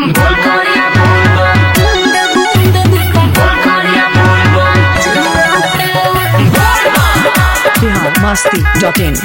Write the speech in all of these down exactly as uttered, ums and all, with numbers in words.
Bihar Masti dot in.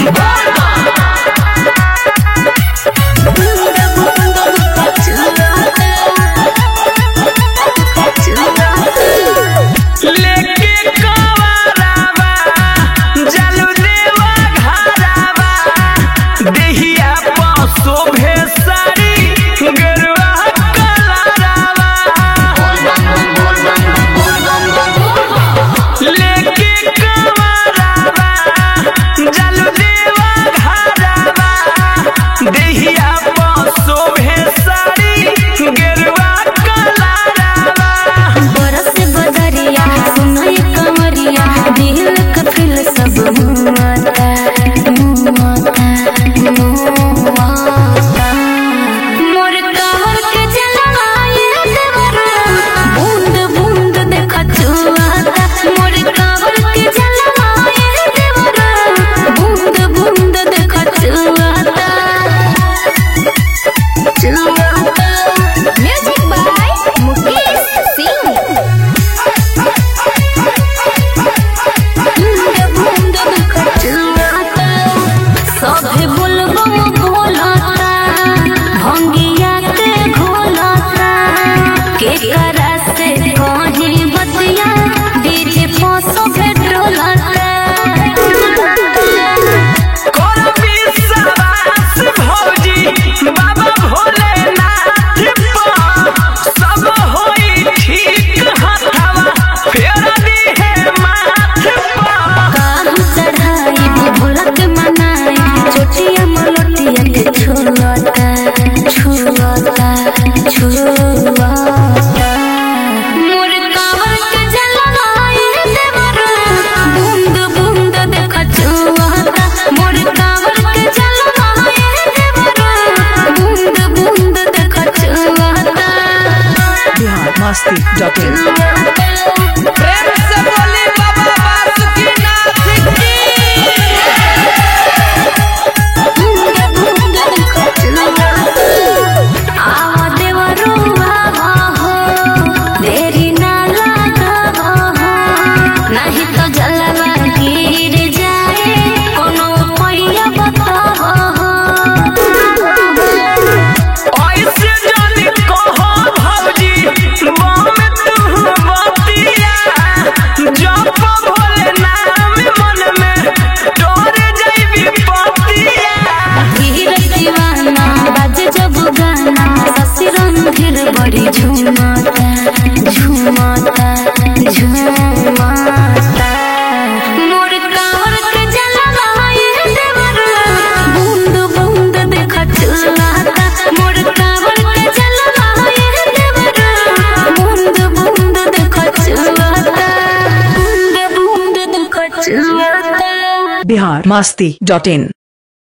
Masti dot in. प्रेम से बोली बाबा बासुकीनाथ की। आवा देवरू बाबा हो, देरी ना लगावा हो, नहीं तो जलवा गिर जाए, कोनो पैया बतावा हो। ऐसे जाने कहो भौजी बड़ी झूमता झूमता झूमता मोर कांवर के जलवा ये देवरा बूंद बूंद देखा चुलाता। मोर कांवर के जलवा ये देवरा बूंद बूंद देखा चुलाता। बूंद बूंद देखा चुलाता। बिहार मस्ती डॉट इन।